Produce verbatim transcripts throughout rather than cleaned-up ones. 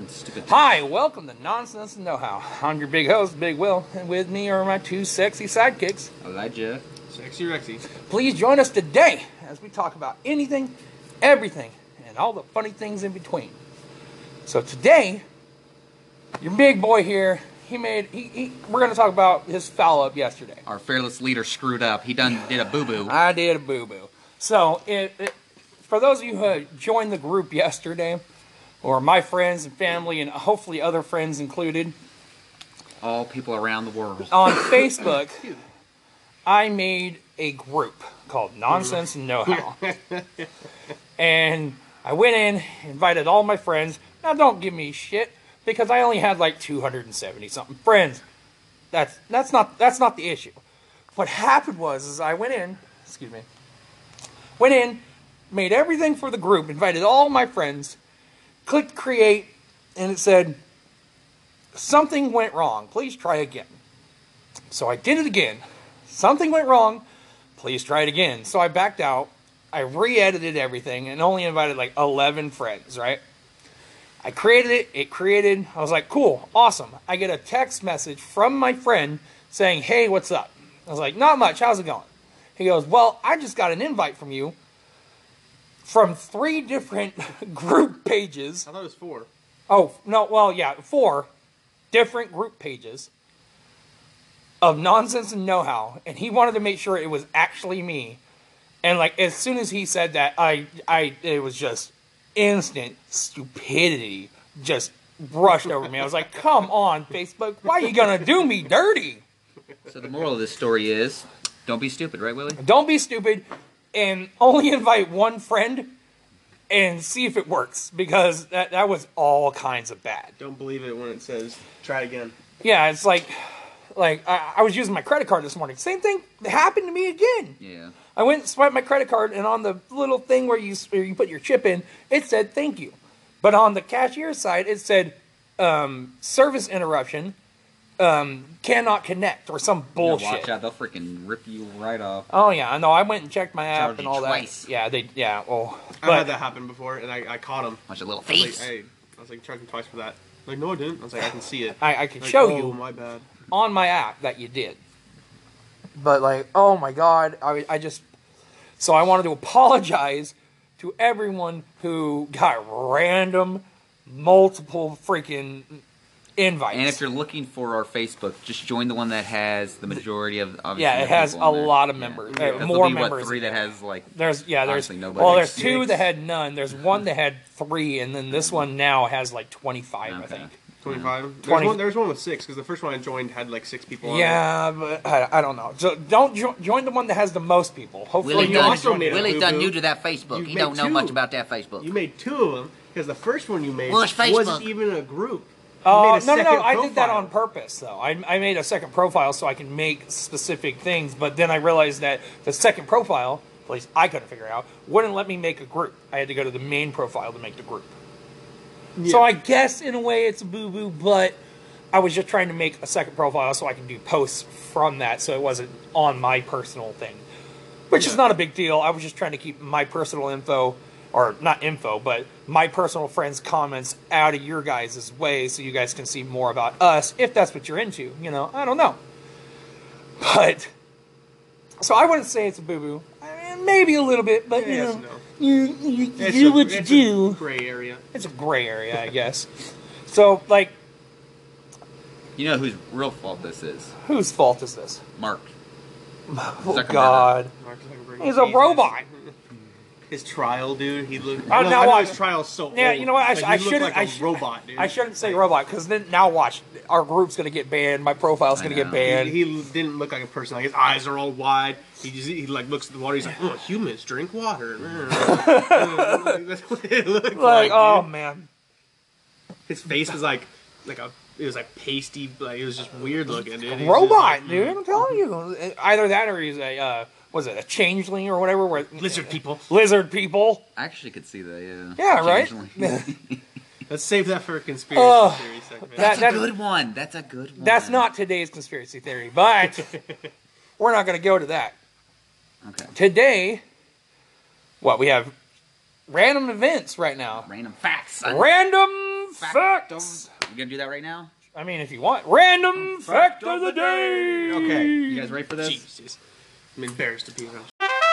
on stupid things. Hi, welcome to Nonsense and Know-How. I'm your big host, Big Will, and with me are my two sexy sidekicks, Elijah. Sexy Rexy. Please join us today as we talk about anything, everything, and all the funny things in between. So today, your big boy here, he made, he, he we're going to talk about his foul-up yesterday. Our fearless leader screwed up. He done did a boo-boo. I did a boo-boo. So, it, it, for those of you who joined the group yesterday, or my friends and family, and hopefully other friends included, All people around the world. on Facebook, I made a group called Nonsense and Know-How. And I went in, invited all my friends. Now, don't give me shit, because I only had like two hundred seventy something friends. That's that's not that's not the issue. What happened was, is I went in, excuse me, went in, made everything for the group, invited all my friends, clicked create, and it said, something went wrong. Please try again. So I did it again. Something went wrong. Please try it again. So I backed out. I re-edited everything and only invited like eleven friends, right? I created it. It created. I was like, cool, awesome. I get a text message from my friend saying, hey, what's up? I was like, not much. How's it going? He goes, well, I just got an invite from you from three different group pages. I thought it was four. Oh, no, well, yeah, four different group pages of Nonsense and Know-How, and he wanted to make sure it was actually me. And, like, as soon as he said that, I, I, it was just instant stupidity just rushed over me. I was like, come on, Facebook, why are you gonna do me dirty? So the moral of this story is, don't be stupid, right, Willie? Don't be stupid, and only invite one friend and see if it works, because that, that was all kinds of bad. Don't believe it when it says, try again. Yeah, it's like, like I, I was using my credit card this morning. Same thing happened to me again. Yeah. I went and swiped my credit card, and on the little thing where you where you put your chip in, it said thank you. But on the cashier side, it said um, service interruption, um, cannot connect, or some bullshit. Yeah, watch out, they'll freaking rip you right off. Oh yeah, I know. I went and checked my app Charge and you all twice. that. Yeah, they. Yeah, well, I've had that happen before, and I, I caught him. Watch a little I was face. like, hey, I was like, charge me twice for that. Like, no, I didn't. I was like, I can see it. I, I can Like, show oh, you my bad. on my app that you did. But like, oh my god, I, I just, so I wanted to apologize to everyone who got random, multiple freaking invites. And if you're looking for our Facebook, just join the one that has the majority of, obviously, yeah, it the has people a on there. lot of Yeah. members, Yeah, uh, 'cause more there'll be, members. What, three than that that. has like. There's yeah, there's honestly nobody. well, there's Six. two that had none. There's one that had three, and then this one now has like twenty-five, I Okay. think. twenty-five? There's, twenty. one, there's one with six, because the first one I joined had like six people on it. Yeah, but I, I don't know. So don't jo- join the one that has the most people. Hopefully, Willie you done, also made a Willie done boo-boo. new to that Facebook. You He made don't know two. much about that Facebook. You made two of them, because the first one you made Well, it's Facebook. wasn't even a group. You Uh, made a no, no, no. second I did that profile. on purpose, though. I, I made a second profile so I can make specific things, but then I realized that the second profile, at least I couldn't figure out, wouldn't let me make a group. I had to go to the main profile to make the group. Yeah. So I guess, in a way, it's a boo-boo, but I was just trying to make a second profile so I can do posts from that, so it wasn't on my personal thing. Which is Yeah. not a big deal. I was just trying to keep my personal info, or not info, but my personal friends' comments out of your guys' way so you guys can see more about us, if that's what you're into. You know, I don't know. But, so I wouldn't say it's a boo-boo. I mean, maybe a little bit, but, you Yes, know, no. you, you It's do a- what you it's do. a gray area. It's a gray area, I guess. So, like, You know whose real fault this is? whose fault is this? Mark. Oh, Zuckerberg. God. Mark Zuckerberg. He's a Jesus. robot. His trial, dude. He looked. Oh, no, now I know watch. his trial's so Yeah, old. you know what? I, Like, sh- he I looked shouldn't. like I a sh- robot, dude. I shouldn't say robot, because then now watch. Our group's gonna get banned. My profile's I gonna get know. banned. He, he didn't look like a person. Like, his eyes are all wide. He just he like looks at the water. He's like, oh, humans drink water. That's what it looked like. like, oh dude. man, His face was like like a. It was like pasty. Like it was just weird looking, dude. He was just robot, like, dude. I'm telling you. Either that, or he's a uh, was it a changeling or whatever? Where Lizard people. lizard people. I actually could see that, yeah. Yeah, right? Occasionally. Let's save that for a conspiracy Oh, theory segment. That's That- a good one. That's a good one. That's not today's conspiracy theory, but we're not gonna go to that Okay. today. What we have random events right now. Random facts. son. Random facts. facts. You gonna do that right now? I mean, if you want. Random fact of the day. Okay. You guys ready for this? Jesus. I'm embarrassed to be honest.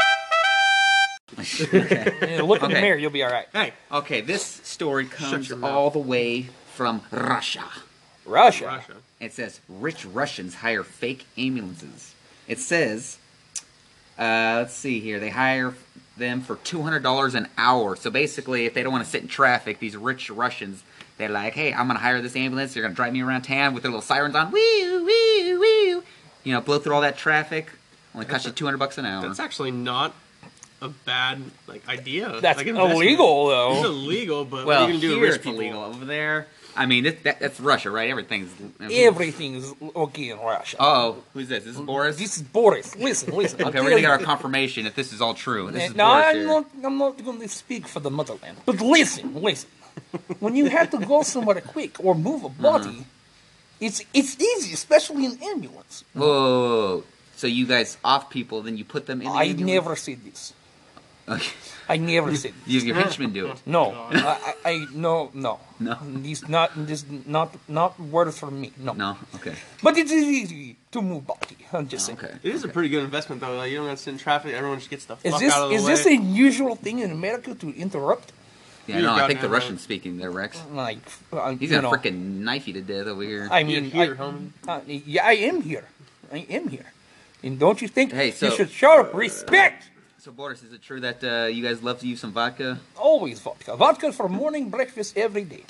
Okay. Yeah, look in the Okay. mirror, you'll be all right. Hey, Okay, this story comes your mouth. all the way from Russia. Russia. Russia. It says rich Russians hire fake ambulances. It says, uh, let's see here, they hire them for two hundred dollars an hour. So basically, if they don't want to sit in traffic, these rich Russians, they're like, hey, I'm going to hire this ambulance. They're going to drive me around town with their little sirens on. Wee, wee, wee. You know, blow through all that traffic. Only cost you two hundred bucks an hour. That's actually not a bad like idea. That's like, investment. illegal, It's though. illegal, but Well, what are you gonna do to here rich it's people? illegal. Over there, I mean, it, that, that's Russia, right? Everything's... Everything's okay in Russia. Oh, who's this? This is Boris? This is Boris. Listen, listen. Okay, we're gonna get our confirmation if this is all true. This is no, Boris I'm here. not. I'm not going to speak for the motherland. But listen, listen. When you have to go somewhere quick or move a body, Uh-huh. it's it's easy, especially in ambulance. Whoa, whoa, whoa. So you guys off people, then you put them in the I ambulance? never said this. Okay. I never said this. You, your henchmen do it. No, I, I, I no, no, No? This not this not not words from me. No. No? Okay. But it is easy to move body. I'm just saying. Okay. It is a pretty good investment though. Like, you don't have to sit in traffic. Everyone just gets the Is fuck this out of the is way. this a usual thing in America to interrupt? Yeah, You've no, I got think the him, Russian's speaking there, Rex. Like, uh, He's you gonna know, frickin' knife you to death over here. I You're mean, here, I, homie. uh, yeah, I am here. I am here. And don't you think Hey, so- you should show respect? So, Boris, is it true that uh, you guys love to use some vodka? Always vodka. Vodka for morning breakfast every day.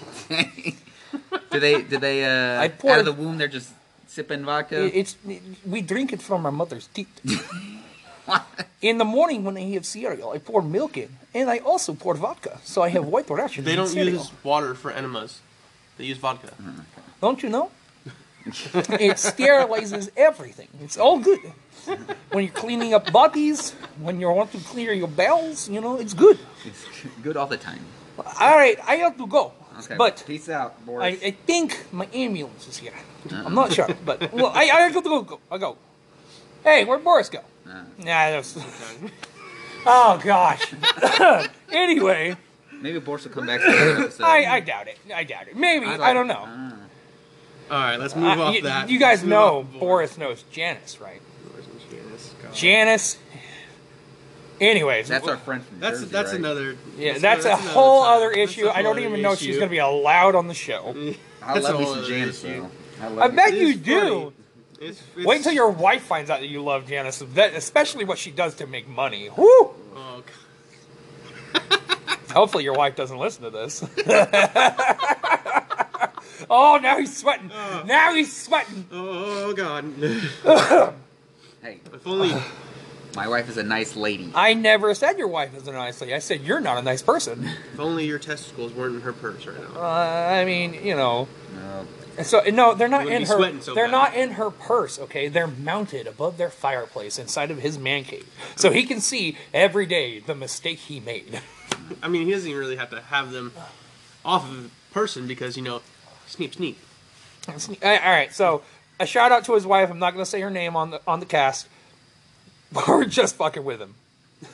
do they, do they, uh, I out poured- of the womb, they're just sipping vodka? It- It's we drink it from our mother's teeth. In the morning when I have cereal, I pour milk in, and I also pour vodka, so I have white Russian. They don't cereal. use water for enemas. They use vodka. Don't you know? It sterilizes everything. It's all good. When you're cleaning up bodies, when you want to clear your bowels, you know, it's good. It's good all the time. All right, I have to go. Okay, But peace out, I, Boris. I think my ambulance is here. I'm not sure, but well, I I have to go. go. I go. Hey, where'd Boris go? Uh, Nah, that's. Oh gosh. Anyway, maybe Boris will come back to the episode. I, I doubt it. I doubt it. Maybe I'd I like- don't know. uh, All right, let's move Uh, off you, that. you guys Let's move know off Boris knows Janice, right? Janice, God. Janice. Anyways, that's our friend from That's Jersey, that's right? another. yeah, that's- that's, that's a another whole time. other That's issue. a I whole don't other even know if she's issue. going to be allowed on the show. I That's love a me whole some other Janice, issue. though. I, love I me- bet It you is do. funny. It's, it's, Wait till your wife finds out that you love Janice, that, especially what she does to make money. Whoo! Oh, God. Hopefully your wife doesn't listen to this. Oh, now he's sweating. Now he's sweating. Oh God. Hey, If only. my wife is a nice lady. I never said your wife is a nice lady. I said you're not a nice person. If only your testicles weren't in her purse right Uh, now. I mean, you know. No. So no, they're not You wouldn't in be her. sweating so they're bad. not in her purse. Okay, they're mounted above their fireplace inside of his man cave, so he can see every day the mistake he made. I mean, he doesn't even really have to have them off of a person because you know, sneep sneep. All right, so a shout out to his wife. I'm not going to say her name on the on the cast. We're just fucking with him.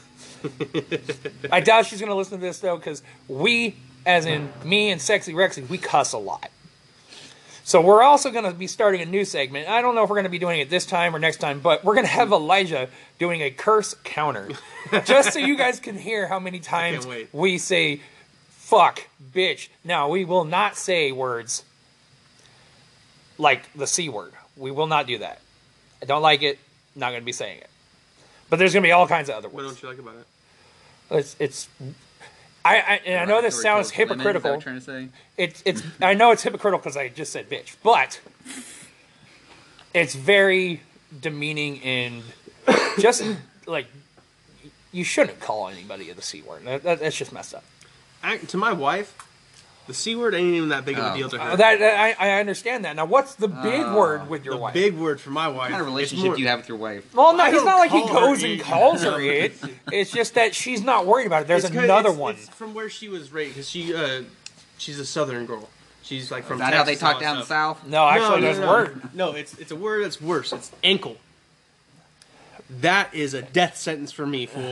I doubt she's going to listen to this though, because we, as in me and Sexy Rexy, we cuss a lot. So we're also going to be starting a new segment. I don't know if we're going to be doing it this time or next time, but we're going to have Elijah doing a curse counter. Just so you guys can hear how many times wait. we say, fuck, bitch. Now, we will not say words like the C word. We will not do that. I don't like it. Not going to be saying it. But there's going to be all kinds of other What words. don't you like about it? It's, it's I, I, and I know this sounds Derogatory towards women, is that hypocritical. what you're trying to say? It's it's I know it's hypocritical because I just said bitch, but it's very demeaning and just like you shouldn't call anybody the C word. That, that, that's just messed up. I, to my wife, the C word ain't even that big of Oh. a deal to her. Uh, that, that- I, I understand that. Now, what's the big Oh. word with your the wife? big word for my wife. What kind of is relationship more- do you have with your wife? well, no, I it's don't not like he call her goes and it. calls her it. It's just that she's not worried about it. There's It's 'cause another it's- one. It's from where she was raised, because she, uh, she's a Southern girl. She's like from Is that how they Texas and all talk that down the stuff. south? No, actually, no, there's no, a no. word. No, it's it's a word that's worse. It's ankle. That is a death sentence for me, fool.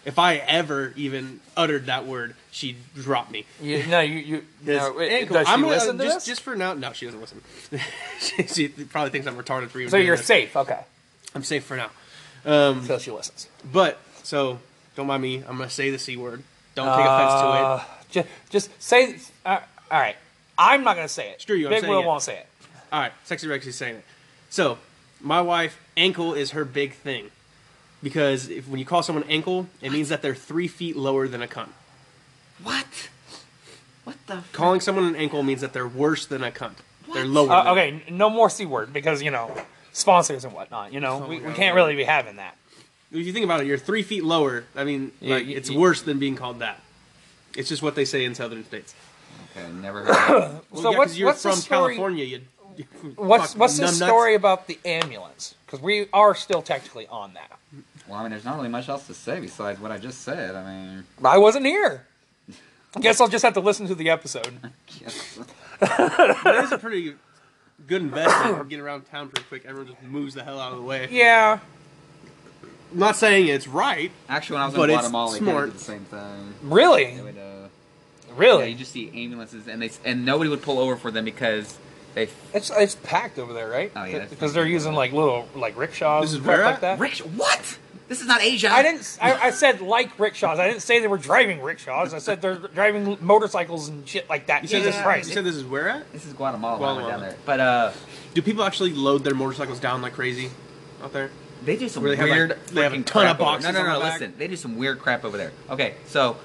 if I ever even uttered that word, she'd drop me. You, no, you, you no, wait, Ankle. does she I'm gonna, listen to just, this? just for now. No, she doesn't listen. she, she probably thinks I'm retarded for even. So doing you're this. safe, okay. I'm safe for now. Um, So she listens. but so don't mind me. I'm gonna say the c word. Don't take offense to it. Uh, just, just say. Uh, all right, I'm not gonna say it. Screw you, I'm Big saying Will it. won't say it. All right, Sexy Rexy's saying it. So, my wife, ankle is her big thing. Because if, when you call someone ankle, it means that they're three feet lower than a cunt. What? What the? f- Calling someone an ankle means that they're worse than a cunt. They're What? lower Uh, than okay, n- no more c word because you know sponsors and whatnot. You know, Oh we, my we God. can't really be having that. If you think about it, you're three feet lower. I mean, Yeah, like y- it's y- worse than being called that. It's just what they say in southern states. Okay, never heard. Of Well, So yeah, 'cause what's- you're what's the from story- California? You, you What's fuck what's the numbnuts. story about the ambulance? Because we are still technically on that. well, I mean, there's not really much else to say besides what I just said. I mean, I wasn't here. I guess I'll just have to listen to the episode. yes. That is a pretty good investment. Get around town pretty quick. Everyone just moves the hell out of the way. Yeah. I'm not saying it's right. Actually, when I was But in it's Guatemala, they smart. did the same thing. Really? They would, uh, yeah, Really? you just see ambulances, and they and nobody would pull over for them because they. It's it's packed over there, right? Oh, yeah, it's Because they're using like little like rickshaws This is and where stuff at? like that. Rick, what? This is not Asia. I didn't. I, I said like rickshaws. I didn't say they were driving rickshaws. I said they're driving motorcycles and shit like that. You said, Jesus this, Christ! you said this is where at? This is Guatemala. when I went Guatemala. down there, but uh, Do people actually load their motorcycles down like crazy out there? they do some Where they have, like- weird. they have a freaking ton of crap over- boxes No, no, on no. the back? Listen, they do some weird crap over there. Okay, so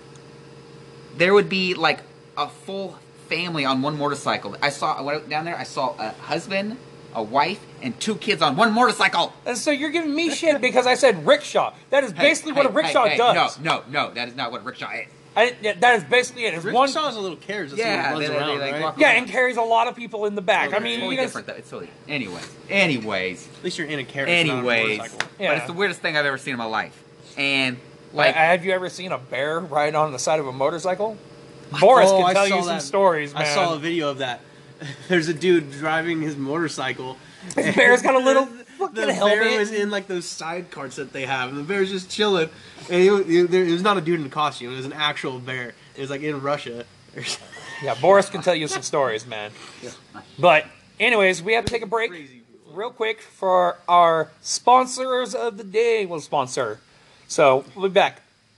there would be like a full family on one motorcycle. I saw I went down there. I saw a husband, a wife, and two kids on one motorcycle. And so you're giving me shit because I said rickshaw. That is Hey, basically what a hey, rickshaw hey, hey, does. No, no, no. That is not what a rickshaw is. I, yeah, that is basically it. It's one. Rickshaw is a little carriage that Yeah, someone runs they- they, around, like, right? walk Yeah, and carries a lot of people in the back. I It's mean, totally you guys, different though. It's totally. Anyways, anyways, At least you're in a carriage, not on a anyways. motorcycle. Yeah. But it's the weirdest thing I've ever seen in my life. And like, like, have you ever seen a bear ride on the side of a motorcycle? Boris Oh, can I tell saw you some that. stories, man. I saw a video of that. There's a dude driving his motorcycle. His bear's got a little the fucking bear helmet. was in like those side carts that they have, and the bear's just chilling. And he, he, there, it was not a dude in a costume; it was an actual bear. It was like in Russia. Yeah, Boris can tell you some stories, man. But anyways, we have to take a break Crazy. real quick for our sponsors of the day. Will sponsor. So we'll be back.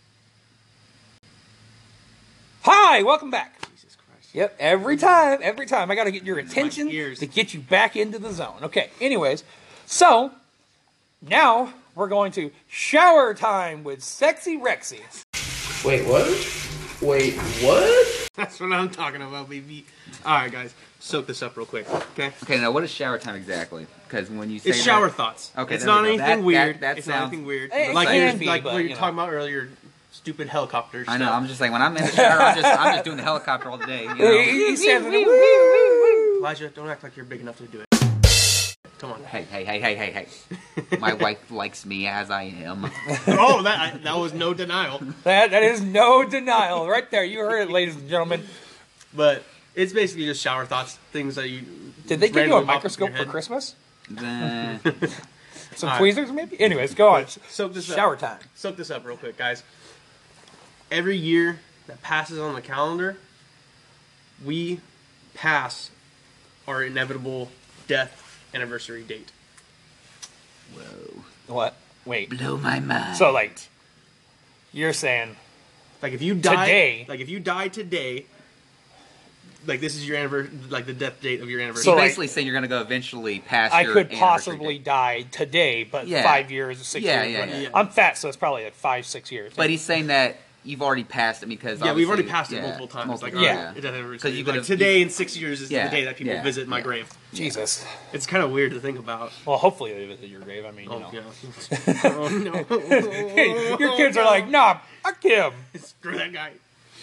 Hi, welcome back. Jesus Christ. Yep, every time, every time. I got to get your attention ears. to get you back into the zone. Okay, anyways, so now we're going to shower time with Sexy Rexy. Wait, what? Wait, what? That's what I'm talking about, baby. All right, guys, soak this up real quick, okay? okay, now what is shower time exactly? Because when you say It's that- shower thoughts. Okay, it's there we not go. anything That- that- weird. that it's sounds- not anything weird. It like can you're, be, like but, what you you're know. talking about earlier, stupid helicopter I stuff. know. I'm just like when I'm in the shower, I'm just I'm just doing the helicopter all day. You know? He says, "Woo, woo, woo, woo." Elijah, don't act like you're big enough to do it. Come on. Hey, hey, hey, hey, hey, hey! My wife likes me as I am. Oh, that I, that was no denial. That that is no denial, right there. You heard it, ladies and gentlemen. But it's basically just shower thoughts, things that you. Did they give you a randomly pop up in microscope your for head. Christmas? Uh, Some All right. tweezers, maybe. Anyways, go on. Soak this Shower up. time. Soak this up real quick, guys. Every year that passes on the calendar, we pass our inevitable death anniversary date. whoa! What? Wait. Blow my mind. So like, you're saying Like if you die Today. like if you die today, like this is your anniversary, like the death date of your So anniversary. So, you're like- basically saying you're gonna go eventually past. I your could anniversary possibly date. die today, but Yeah. five years, six Yeah, years. yeah, but yeah. I'm fat, so it's probably like five, six years. But he's saying that you've already passed it because yeah, we've already obviously- passed it yeah, multiple times. multiple- like, yeah. our death anniversary. 'Cause you like could've- today in six years is Yeah, the day that people yeah, visit my yeah. grave. Jesus. It's kind of weird to think about. Well, hopefully they visit your grave. I mean, you Oh, know. yeah. Oh, no. Your kids are like, nah, fuck him. Screw that guy.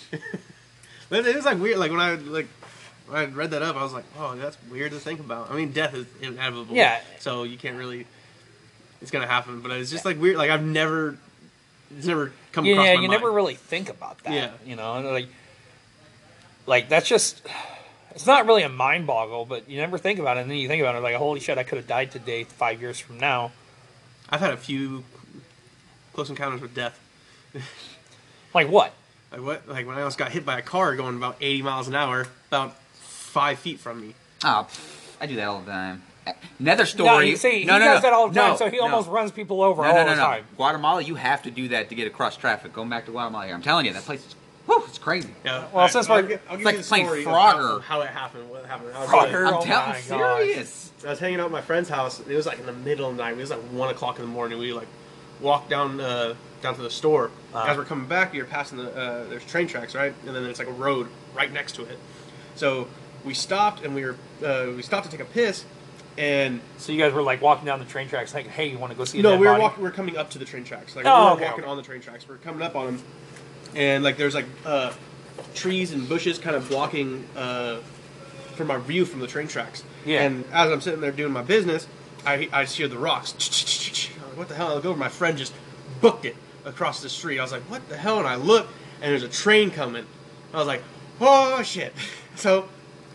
But it was like weird. Like when I like when I read that up, I was like, oh, that's weird to think about. I mean, death is inevitable. Yeah. So you can't really. It's gonna happen, but it's just like weird. Like I've never. It's never come across Yeah, my you mind. never really think about that. Yeah. You know, and like, like that's just. It's not really a mind boggle, but you never think about it, and then you think about it like, holy shit, I could have died today, five years from now. I've had a few close encounters with death. Like what? Like what? Like when I almost got hit by a car going about eighty miles an hour, about five feet from me. Oh, pff, I do that all the time. Another No, story. you see, no, he no, does no. that all the time, No, so he no. almost runs people over No, all no, no, the no. time. Guatemala, you have to do that to get across traffic. Going back to Guatemala here. I'm telling you, that place is, whew, it's crazy. Yeah. Well, since I'll, we're- gi- I'll give like you the playing story of Frogger. How, how it happened. What happened? I was, Frogger. like- I'm Oh telling my you, gosh. serious. I was hanging out at my friend's house. It was like in the middle of the night. It was like one o'clock in the morning. We like walked down uh, down to the store. Uh-huh. As we're coming back, we were passing the uh, there's train tracks, right? And then there's like a road right next to it. So we stopped and we were uh, we stopped to take a piss. And So you guys were like walking down the train tracks, like, "Hey, you want to go see a no, dead we were body?" walking. We were coming up to the train tracks. Like Oh, we were okay, walking okay. on the train tracks. We are coming up on them, and like there's like uh, trees and bushes kind of blocking uh, from our view from the train tracks. Yeah. And as I'm sitting there doing my business, I I just hear the rocks. I'm like, what the hell? I look over. My friend just booked it across the street. I was like, what the hell? And I look, and there's a train coming. I was like, oh shit. So.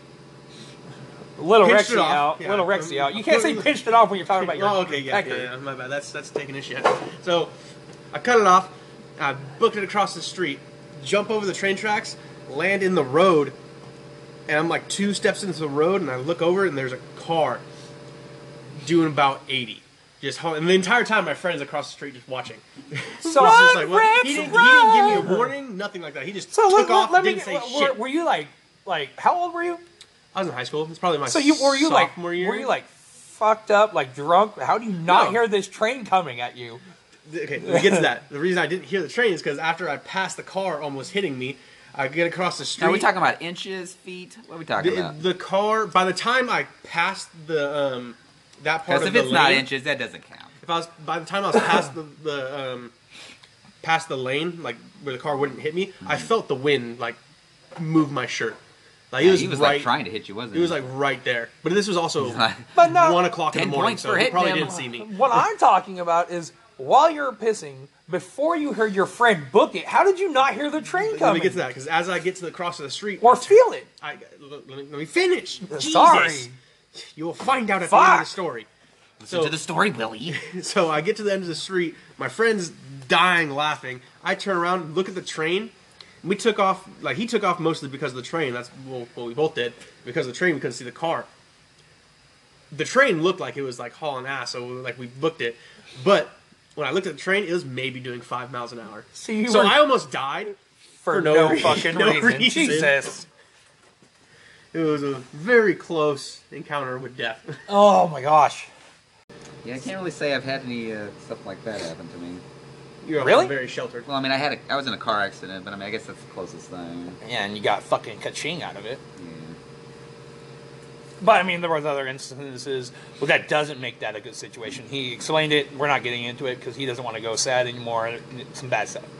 Little Pinched it Rexy off. out. Yeah. Little Rexy out. You can't say pinched it off when you're talking about your Oh, okay, yeah, pecker. yeah, yeah, my bad. That's that's taking a shit. So, I cut it off. I booked it across the street. Jump over the train tracks. Land in the road. And I'm like two steps into the road, and I look over, and there's a car doing about eighty. Just ho- and the entire time, my friend's across the street just watching. So, He's just like, what? Rex, He, didn't, he run! didn't give me a warning, nothing like that. He just So took let, off, let me. didn't say Were, shit. were you like, like, how old were you? I was in high school. It's probably my So you were you like, sophomore year. were you like fucked up, like drunk? How do you not No. hear this train coming at you? Okay, let me get to that. The reason I didn't hear the train is because after I passed the car almost hitting me, I get across the street. Are we talking about inches, feet? What are we talking the, about? the car, by the time I passed the um, that part Because of if the it's not lane, inches, that doesn't count. if I was by the time I was past the, the um, past the lane, like where the car wouldn't hit me, I felt the wind like move my shirt. Like Yeah, it was, he was right. like trying to hit you, wasn't it he? was like right there. But this was also But no, one o'clock in the ten morning, points so for he hitting probably him. didn't see me. what I'm talking about is while you're pissing, before you heard your friend book it, how did you not hear the train Let coming? me get to that because as I get to the cross of the street, Or feel it? I, let, me, let me finish. Jesus. Sorry. You will find out at the end of Fuck. the story. Listen to the story, Willie. So I get to the end of the street. My friend's dying laughing. I turn around, look at the train. We took off, like he took off mostly because of the train. That's well, what we both did. Because of the train, we couldn't see the car. The train looked like it was like hauling ass, so like we booked it. But when I looked at the train, it was maybe doing five miles an hour. So you so were- I almost died. For, for no, no re- fucking no reason. reason. Jesus. It was a very close encounter with death. Oh my gosh. Yeah, I can't really say I've had any uh, stuff like that happen to me. You're Really? very sheltered. Well, I mean, I had a, I was in a car accident, but I mean, I guess that's the closest thing. Yeah, and you got fucking ka-ching out of it. Yeah. But I mean, there was other instances. Well, that doesn't make that a good situation. He explained it. We're not getting into it because he doesn't want to go sad anymore. Some bad stuff.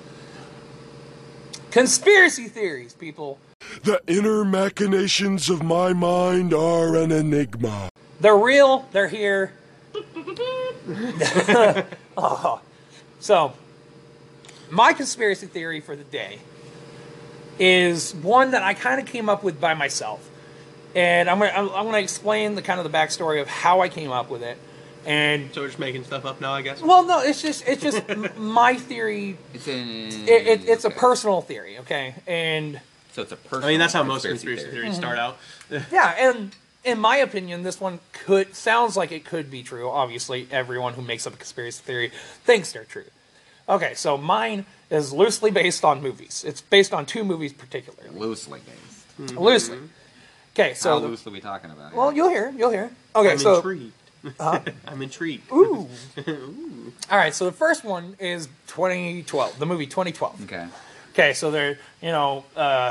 Conspiracy theories, people. The inner machinations of my mind are an enigma. They're real. They're here. Oh. So, my conspiracy theory for the day is one that I kind of came up with by myself, and I'm gonna I'm, I'm gonna explain the kind of the backstory of how I came up with it. And So we're just making stuff up now, I guess. well, no, it's just it's just m- my theory. It's in. It, it, it's a okay. personal theory, okay, and So it's a personal. I mean, that's how most conspiracy theory. theories start out. yeah, and in my opinion, this one could sounds like it could be true. Obviously, everyone who makes up a conspiracy theory thinks they're true. Okay, so mine is loosely based on movies. It's based on two movies particularly. Loosely based. Loosely. Okay, so How the- loosely are we talking about? well, you'll hear, you'll hear. Okay, I'm so intrigued. I'm intrigued. ooh. All right, so the first one is twenty twelve, the movie twenty twelve. Okay. Okay, so they're, you know, uh,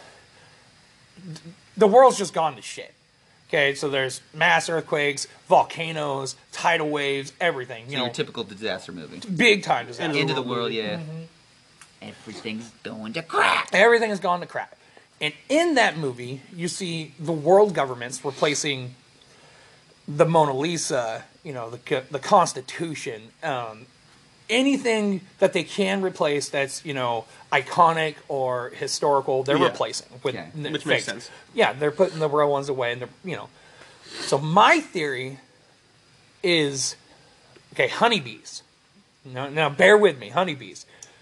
the world's just gone to shit. Okay, so there's mass earthquakes, volcanoes, tidal waves, everything. You So know, your typical disaster movie. big time disaster. End of the world, yeah. Mm-hmm. Everything's going to crap. Everything has gone to crap. And in that movie, you see the world governments replacing the Mona Lisa, you know, the co- the Constitution, um, anything that they can replace that's, you know, iconic or historical, they're Yeah. replacing with Okay. n- Which fakes. makes sense. Yeah, they're putting the real ones away, and they're, you know. So my theory is, okay, honeybees. Now, now bear with me, honeybees.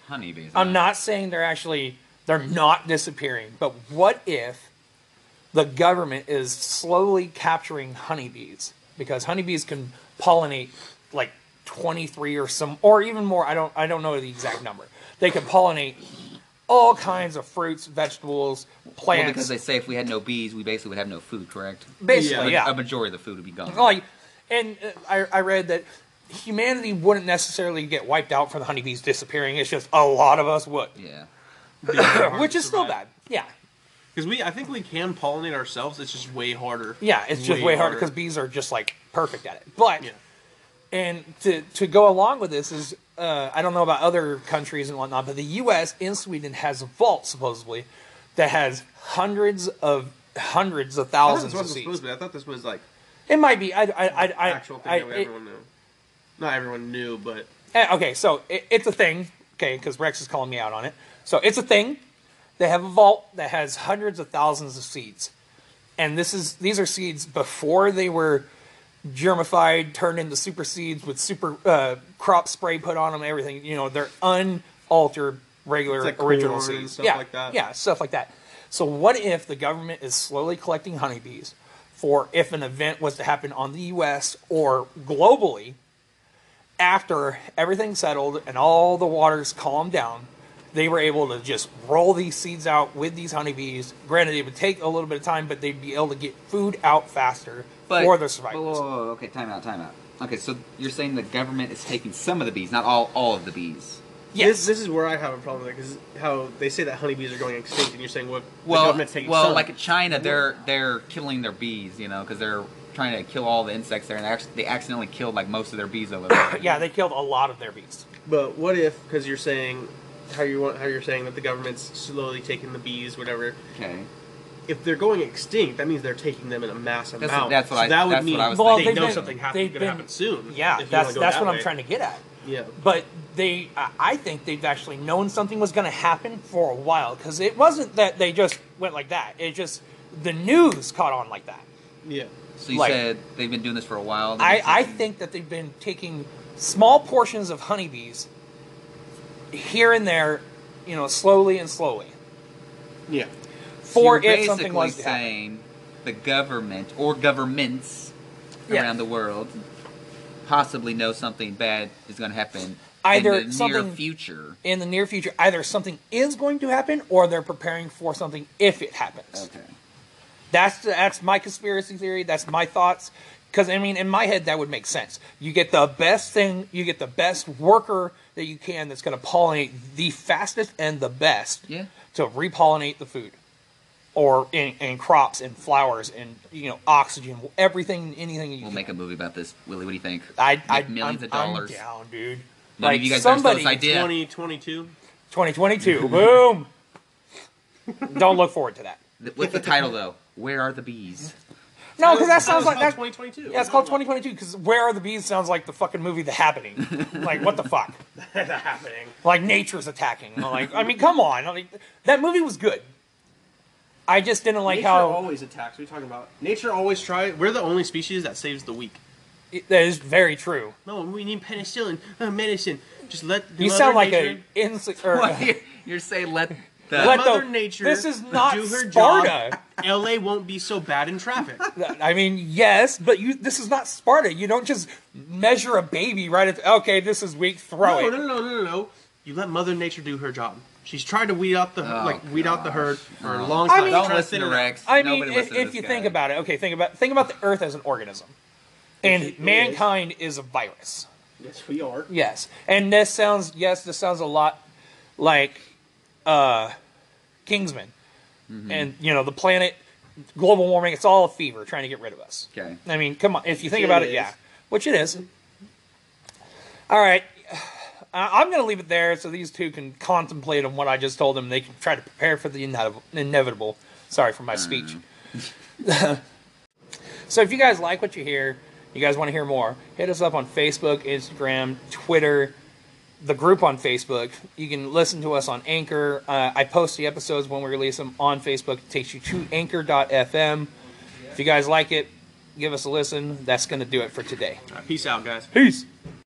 honeybees. I'm huh? not saying they're actually they're not disappearing, but what if the government is slowly capturing honeybees because honeybees can pollinate like twenty-three or some or even more. I don't I don't know the exact number. They can pollinate all kinds of fruits, vegetables, plants. Well, because they say if we had no bees, we basically would have no food, correct? Basically, yeah. A majority of the food would be gone. Like, and uh, I, I read that humanity wouldn't necessarily get wiped out for the honeybees disappearing. It's just a lot of us would, Yeah. which is still bad. Yeah, Because we, I think we can pollinate ourselves. It's just way harder. yeah. It's just way, Way harder harder. because bees are just like perfect at it. But Yeah. and to to go along with this is uh, I don't know about other countries and whatnot, but the U S in Sweden has a vault supposedly that has hundreds of hundreds of I thought thousands this of wasn't seeds. supposed to be. I thought this was like It might be. I I I, I, actual thing I that it- everyone knew. Not everyone knew, but Eh, okay, so it, it's a thing. Okay, because Rex is calling me out on it. So it's a thing. They have a vault that has hundreds of thousands of seeds, and this is these are seeds before they were germified, turned into super seeds with super uh, crop spray put on them. Everything, you know, they're unaltered, regular, It's like original corn and seeds. stuff yeah, like that. Yeah, stuff like that. So what if the government is slowly collecting honeybees for if an event was to happen on the U S or globally? After everything settled and all the waters calmed down, they were able to just roll these seeds out with these honeybees. Granted, it would take a little bit of time, but they'd be able to get food out faster But, for their whoa, survivors. whoa, whoa, okay, time out, time out. Okay, so you're saying the government is taking some of the bees, not all, all of the bees. Yes. this, this is where I have a problem with it, because how they say that honeybees are going extinct, and you're saying, well, the Well, government's taking well, some. like in China, they're they're killing their bees, you know, because they're trying to kill all the insects there, and actually, they accidentally killed like most of their bees over there. Yeah, they killed a lot of their bees. But what if, because you're saying how you want, how you're saying that the government's slowly taking the bees, whatever. Okay. If they're going extinct, that means they're taking them in a mass That's- amount. that's what so I- that would that's what mean I was Well, they they've know been- something happen, they've going to been- happen soon. Yeah, if you that's wanna go that's that what I'm way. trying to get at. Yeah. But they, I- I think they've actually known something was going to happen for a while because it wasn't that they just went like that. It just the news caught on like that. Yeah. So you Like- said they've been doing this for a while. They've I, been I taking- think that they've been taking small portions of honeybees here and there, you know, slowly and slowly. Yeah. So For you're if something basically was to happen. saying the government or governments Yeah. around the world possibly know something bad is going to happen Either in the near something- future. In the near future, either something is going to happen or they're preparing for something if it happens. Okay. That's that's my conspiracy theory. That's my thoughts. Because I mean, in my head, that would make sense. You get the best thing. You get the best worker that you can. That's going to pollinate the fastest and the best. Yeah. To repollinate the food, or in, in crops and flowers and you know oxygen, everything, anything you We'll can. make a movie about this, Willie. What do you think? I, Make I, millions I'm, of dollars. I'm down, dude. None like of you guys better steal somebody, this idea. twenty twenty-two. twenty twenty-two, boom. Don't look forward to that. Th- What's the title though? Where are the bees? No, because that sounds like that. twenty twenty-two. Yeah, it's called twenty twenty-two because Where Are the Bees sounds like the fucking movie The Happening. Like, what the fuck? The happening. Like, nature's attacking. Like, I mean, come on. I mean, that movie was good. I just didn't like Nature how... always attacks. What are you talking about? Nature always tries. We're the only species that saves the weak. It, that is very true. No, we need penicillin, uh, medicine. Just let the You Mother sound like nature, a... Inse- or, What? You're, you're saying let the Let Mother the- Nature this is not do her Sparta. job. L A won't be so bad in traffic. I mean, yes, but you. This is not Sparta. You don't just measure a baby right at... Okay, this is weak, throw No, it. no, no, no, no, no. You let Mother Nature do her job. She's tried to weed out the Oh, like weed out the herd for a Oh. long I time. mean- She's Don't trying listen to thin it out. Rex. I mean, Nobody if, listen to if this you guy. think about it, okay, think about think about the Earth as an organism, and it mankind is a virus. Yes, we are. Yes, and this sounds yes, this sounds a lot like uh, Kingsman, Mm-hmm. and you know the planet, global warming. It's all a fever trying to get rid of us. Okay. I mean, come on, if you think It about it, is. yeah, which it is. All right, I- I'm going to leave it there so these two can contemplate on what I just told them. They can try to prepare for the inev- inevitable. Sorry for my speech. So if you guys like what you hear, you guys want to hear more, hit us up on Facebook, Instagram, Twitter, the group on Facebook. You can listen to us on Anchor. Uh, I post the episodes when we release them on Facebook. It takes you to anchor dot f m. If you guys like it, give us a listen. That's going to do it for today. All right, peace out, guys. Peace.